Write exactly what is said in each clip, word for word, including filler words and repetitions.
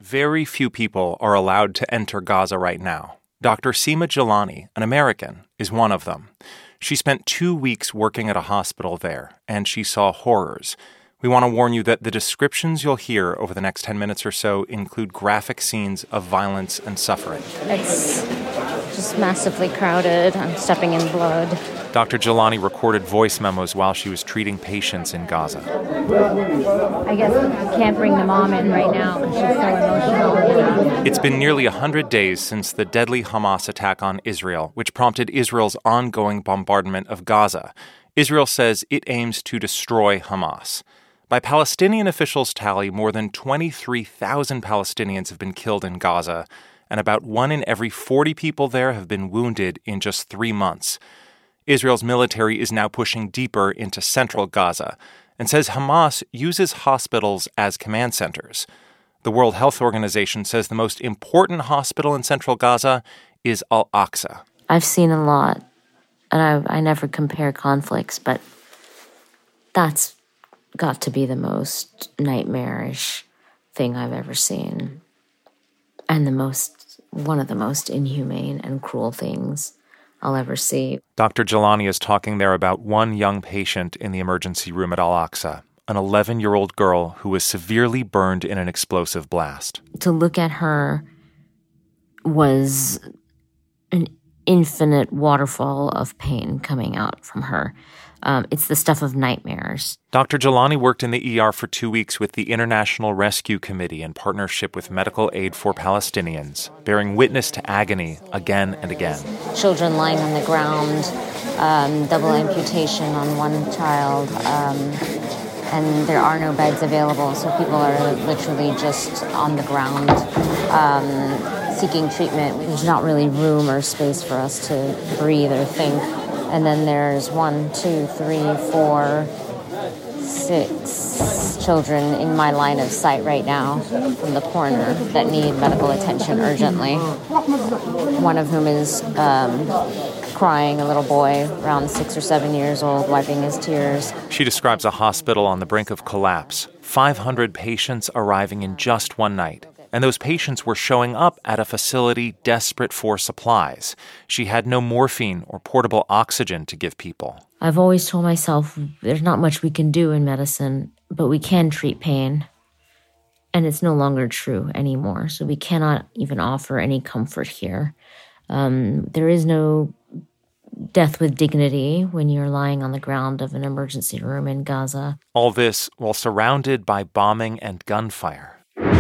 Very few people are allowed to enter Gaza right now. Doctor Seema Jilani, an American, is one of them. She spent two weeks working at a hospital there, and she saw horrors. We want to warn you that the descriptions you'll hear over the next ten minutes or so include graphic scenes of violence and suffering. It's just massively crowded. I'm stepping in blood. Doctor Jilani recorded voice memos while she was treating patients in Gaza. I guess I can't bring the mom in right now because she's so emotional. It's been nearly one hundred days since the deadly Hamas attack on Israel, which prompted Israel's ongoing bombardment of Gaza. Israel says it aims to destroy Hamas. By Palestinian officials' tally, more than twenty-three thousand Palestinians have been killed in Gaza, and about one in every forty people there have been wounded in just three months. Israel's military is now pushing deeper into central Gaza and says Hamas uses hospitals as command centers. The World Health Organization says the most important hospital in central Gaza is Al-Aqsa. I've seen a lot, and I, I never compare conflicts, but that's got to be the most nightmarish thing I've ever seen, and the most, one of the most inhumane and cruel things I'll ever see. Doctor Jilani is talking there about one young patient in the emergency room at Al-Aqsa, an eleven-year-old girl who was severely burned in an explosive blast. To look at her was an infinite waterfall of pain coming out from her. Um, it's the stuff of nightmares. Doctor Jilani worked in the E R for two weeks with the International Rescue Committee in partnership with Medical Aid for Palestinians, bearing witness to agony again and again. Children lying on the ground, um, double amputation on one child, um, and there are no beds available, so people are literally just on the ground um, seeking treatment. There's not really room or space for us to breathe or think. And then there's one, two, three, four, six children in my line of sight right now from the corner that need medical attention urgently. One of whom is um, crying, a little boy around six or seven years old, wiping his tears. She describes a hospital on the brink of collapse, five hundred patients arriving in just one night. And those patients were showing up at a facility desperate for supplies. She had no morphine or portable oxygen to give people. I've always told myself there's not much we can do in medicine, but we can treat pain. And it's no longer true anymore, so we cannot even offer any comfort here. Um, there is no death with dignity when you're lying on the ground of an emergency room in Gaza. All this while surrounded by bombing and gunfire.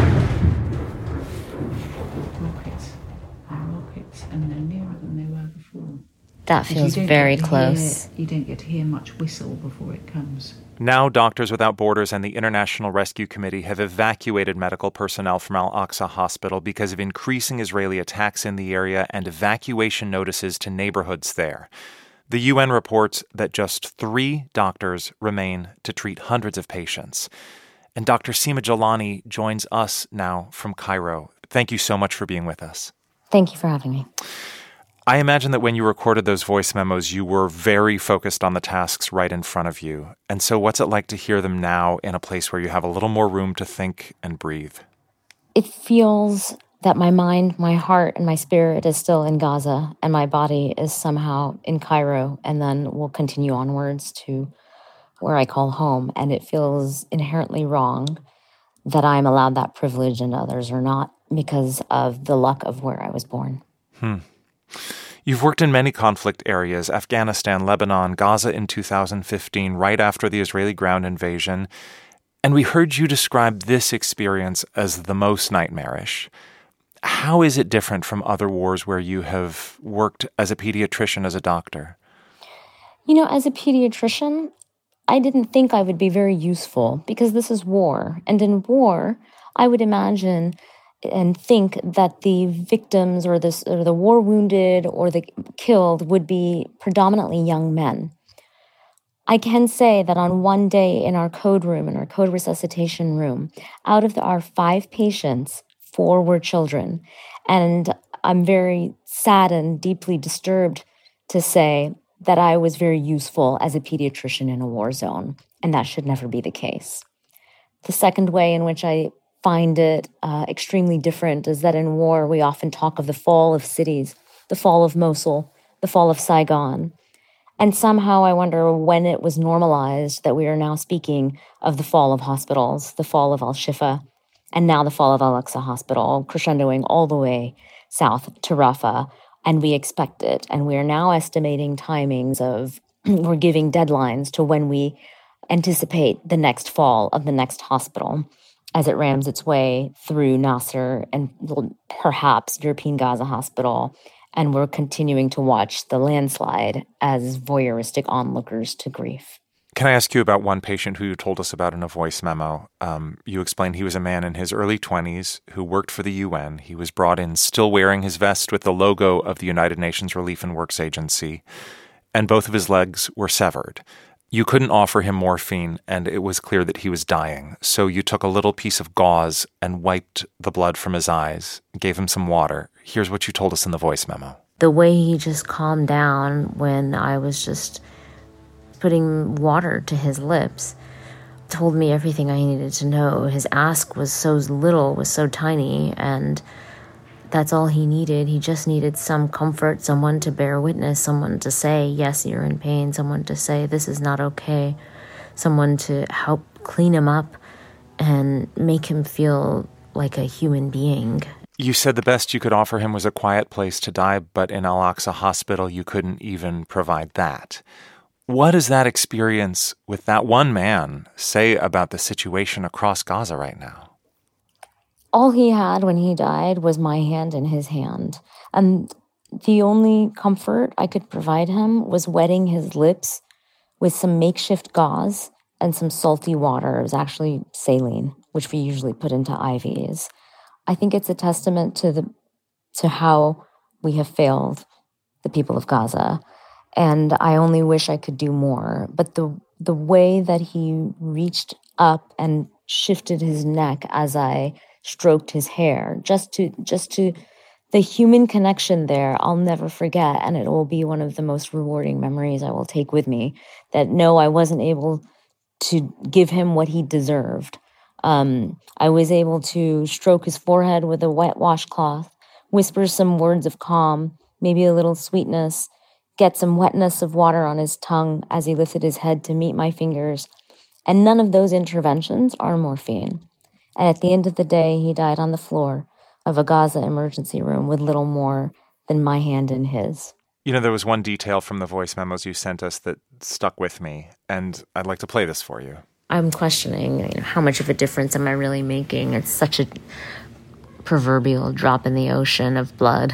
And they're nearer than they were before. That feels very close. Hear, you don't get to hear much whistle before it comes. Now, Doctors Without Borders and the International Rescue Committee have evacuated medical personnel from Al-Aqsa Hospital because of increasing Israeli attacks in the area and evacuation notices to neighborhoods there. The U N reports that just three doctors remain to treat hundreds of patients. And Doctor Seema Jilani joins us now from Cairo. Thank you so much for being with us. Thank you for having me. I imagine that when you recorded those voice memos, you were very focused on the tasks right in front of you. And so what's it like to hear them now in a place where you have a little more room to think and breathe? It feels that my mind, my heart, and my spirit is still in Gaza, and my body is somehow in Cairo, and then will continue onwards to where I call home. And it feels inherently wrong that I'm allowed that privilege and others are not, because of the luck of where I was born. Hmm. You've worked in many conflict areas, Afghanistan, Lebanon, Gaza in two thousand fifteen, right after the Israeli ground invasion. And we heard you describe this experience as the most nightmarish. How is it different from other wars where you have worked as a pediatrician, as a doctor? You know, as a pediatrician, I didn't think I would be very useful because this is war. And in war, I would imagine and think that the victims or, this, or the war wounded or the killed would be predominantly young men. I can say that on one day in our code room, in our code resuscitation room, out of the, our five patients, four were children. And I'm very sad and deeply disturbed to say that I was very useful as a pediatrician in a war zone, and that should never be the case. The second way in which I find it uh, extremely different is that in war, we often talk of the fall of cities, the fall of Mosul, the fall of Saigon. And somehow I wonder when it was normalized that we are now speaking of the fall of hospitals, the fall of Al-Shifa, and now the fall of Al-Aqsa Hospital, crescendoing all the way south to Rafah. And we expect it. And we are now estimating timings of, we're giving deadlines to when we anticipate the next fall of the next hospital as it rams its way through Nasser and perhaps European Gaza Hospital. And we're continuing to watch the landslide as voyeuristic onlookers to grief. Can I ask you about one patient who you told us about in a voice memo? Um, you explained he was a man in his early twenties who worked for the U N. He was brought in still wearing his vest with the logo of the United Nations Relief and Works Agency, and both of his legs were severed. You couldn't offer him morphine, and it was clear that he was dying. So you took a little piece of gauze and wiped the blood from his eyes, gave him some water. Here's what you told us in the voice memo. The way he just calmed down when I was just putting water to his lips told me everything I needed to know. His ask was so little, was so tiny, and that's all he needed. He just needed some comfort, someone to bear witness, someone to say, yes, you're in pain, someone to say, this is not okay, someone to help clean him up and make him feel like a human being. You said the best you could offer him was a quiet place to die, but in Al-Aqsa Hospital, you couldn't even provide that. What does that experience with that one man say about the situation across Gaza right now? All he had when he died was my hand in his hand. And the only comfort I could provide him was wetting his lips with some makeshift gauze and some salty water. It was actually saline, which we usually put into I Vs. I think it's a testament to the to how we have failed the people of Gaza. And I only wish I could do more. But the the way that he reached up and shifted his neck as I stroked his hair, just to just to the human connection there, I'll never forget. And it will be one of the most rewarding memories I will take with me, that no, I wasn't able to give him what he deserved. Um, I was able to stroke his forehead with a wet washcloth, whisper some words of calm, maybe a little sweetness, get some wetness of water on his tongue as he lifted his head to meet my fingers. And none of those interventions are morphine. And at the end of the day, he died on the floor of a Gaza emergency room with little more than my hand in his. You know, there was one detail from the voice memos you sent us that stuck with me, and I'd like to play this for you. I'm questioning, you know, how much of a difference am I really making? It's such a proverbial drop in the ocean of blood.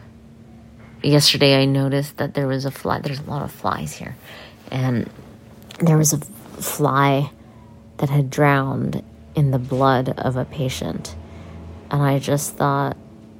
Yesterday, I noticed that there was a fly. There's a lot of flies here. And there was a fly that had drowned in the blood of a patient. And I just thought,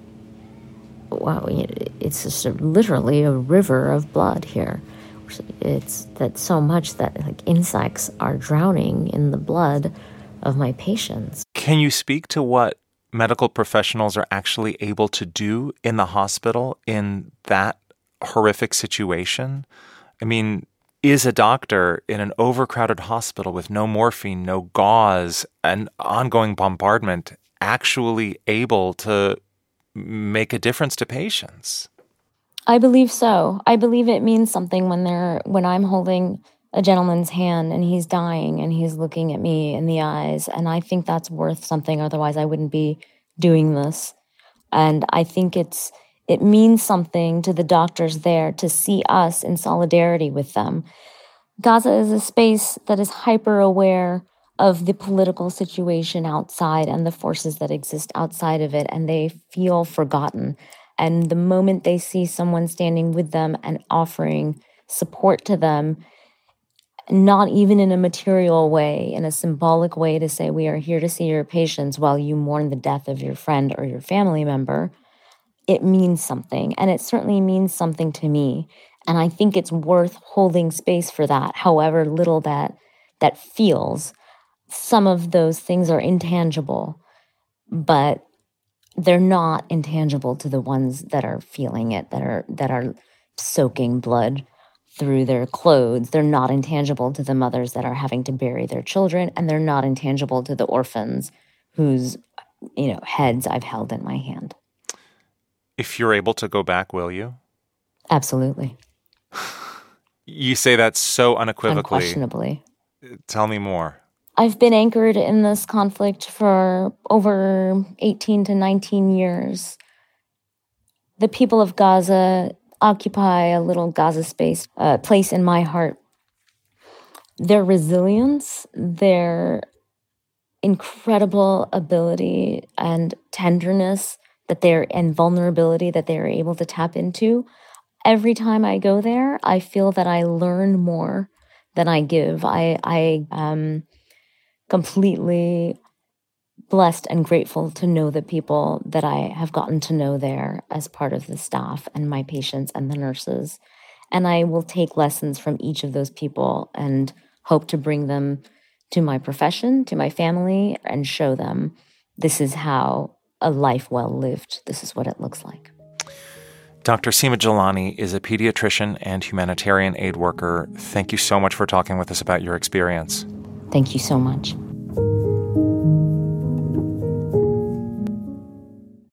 wow, it's just a, literally a river of blood here. It's that so much that like insects are drowning in the blood of my patients. Can you speak to what medical professionals are actually able to do in the hospital in that horrific situation? I mean, is a doctor in an overcrowded hospital with no morphine, no gauze, and ongoing bombardment actually able to make a difference to patients? I believe so. I believe it means something when they're when I'm holding a gentleman's hand and he's dying and he's looking at me in the eyes, and I think that's worth something. Otherwise, I wouldn't be doing this. And I think it's it means something to the doctors there to see us in solidarity with them. Gaza is a space that is hyper aware of the political situation outside and the forces that exist outside of it, and they feel forgotten. And the moment they see someone standing with them and offering support to them, not even in a material way, in a symbolic way to say, we are here to see your patients while you mourn the death of your friend or your family member, it means something. And it certainly means something to me. And I think it's worth holding space for that, however little that that feels. Some of those things are intangible, but they're not intangible to the ones that are feeling it, that are that are soaking blood through their clothes. They're not intangible to the mothers that are having to bury their children, and they're not intangible to the orphans whose you know, heads I've held in my hand. If you're able to go back, will you? Absolutely. You say that so unequivocally. Unquestionably. Tell me more. I've been anchored in this conflict for over eighteen to nineteen years. The people of Gaza occupy a little Gaza space, a place in my heart. Their resilience, their incredible ability and tenderness that they're and vulnerability that they're able to tap into. Every time I go there, I feel that I learn more than I give. I I am completely blessed and grateful to know the people that I have gotten to know there as part of the staff and my patients and the nurses. And I will take lessons from each of those people and hope to bring them to my profession, to my family, and show them this is how a life well lived, this is what it looks like. Doctor Seema Jilani is a pediatrician and humanitarian aid worker. Thank you so much for talking with us about your experience. Thank you so much.